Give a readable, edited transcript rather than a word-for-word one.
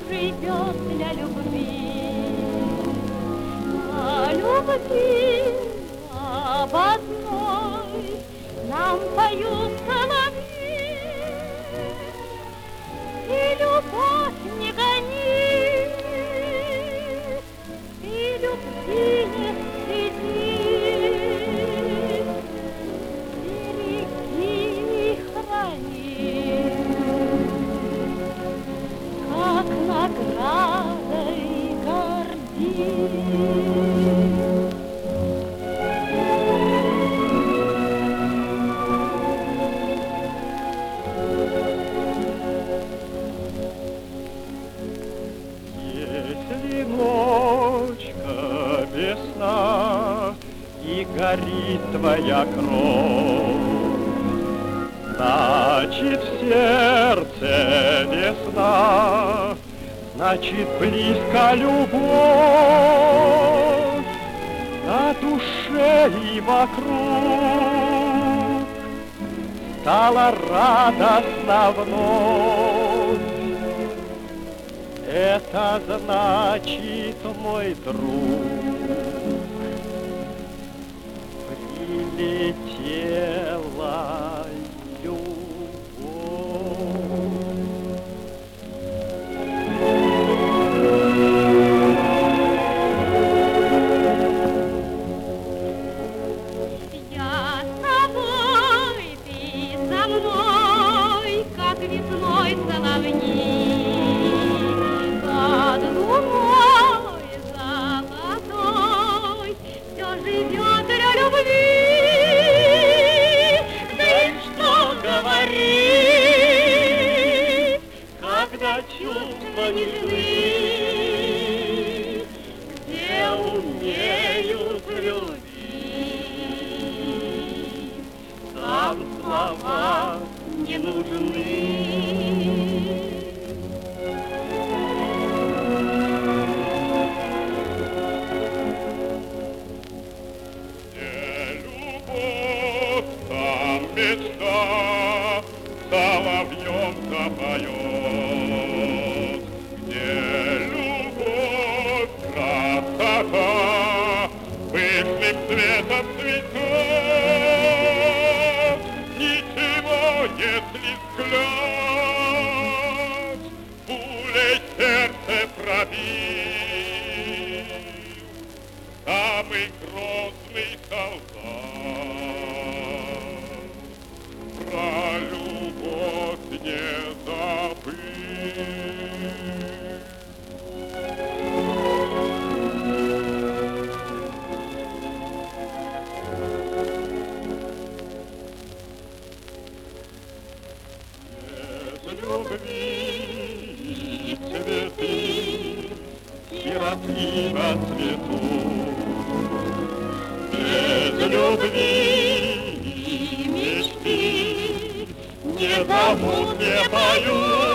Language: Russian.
живет для любви. О любви об одной нам поют соловьи. И любовь не гони, и любви не стыди. Береги и храни, как наградой гордись. Если ночка весна и горит твоя кровь, значит, в сердце весна, значит, близко любовь, на душе и вокруг стало радостно вновь. Это значит, мой друг, прилетела любовь. Я с тобой, ты со мной, как весной соловьи. Под луной золотой все живет для любви. Да и что говорить, когда чувства нежны, где умеют любить, там слова не нужны. Мечта соловьем запоет, где любовь, красота пышным цветом цветет. Ничего, если взгляд пулей сердце пробил, самый грозный солдат про любовь не забыть. Без любви цветы сиротливо цветут. Без любви мечты не зовут, не поют.